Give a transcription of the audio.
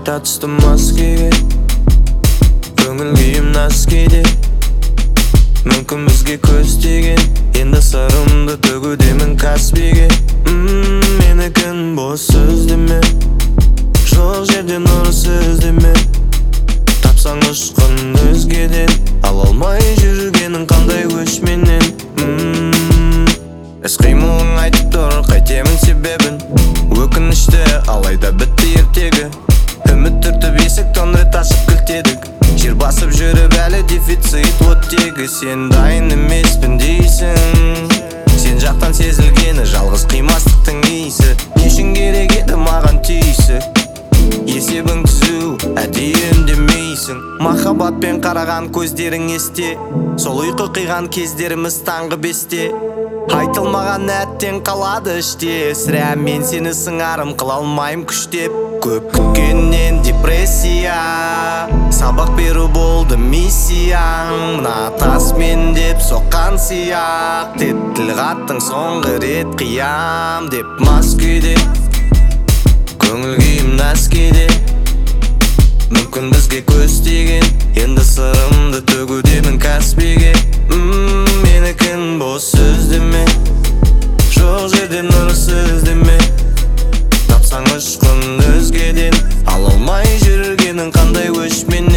қайта түстім маскеге, көңіл күйім наскейде. Мүмкін бізге көз тиген, енді сырымды төгудемін Каспийге. Менікін бос сөз деме, жоқ жерден ұрыс іздеме. Тапсаң ұшқын өзгеден, ала алмай жүргенің қандай өшменен. Іс-қимылың айтып тұр, қайтемін себебін. Өкінішті алайда бітті ертегі. Үміт түртіп есіктен рет ашып кілтедік. Жер басып жүріп әлі дефицит оттегі. Сен дайын емеспін дейсің, сен жақтан сезілгені жалғыз қимастықтың иісі. Не үшін керек еді маған түйісі, есебің түзу әдейі үндемейсің. Махаббатпен қараған көздерің есте, сол ұйқы қиған кездеріміз таңғы 5-те. Айтылмаған әттен қалады іште, сірә мен сені сыңарым қыла алмайым күштеп. Көп күткеннен депрессия, сабақ беру болды миссияң. Мына тас мен деп соққан сияқ, тіл қаттың соңғы рет қиям деп мас күйде. Көңіл күйім наскейде, мүмкін бізге көз тиген, енді сырымды төгудемін Каспийге. Менікін бос сөз деме, жоқ жерден ұрыс іздеме. Тапсаң ұшқын өзгеден, ала алмай жүргенің қандай өшмен.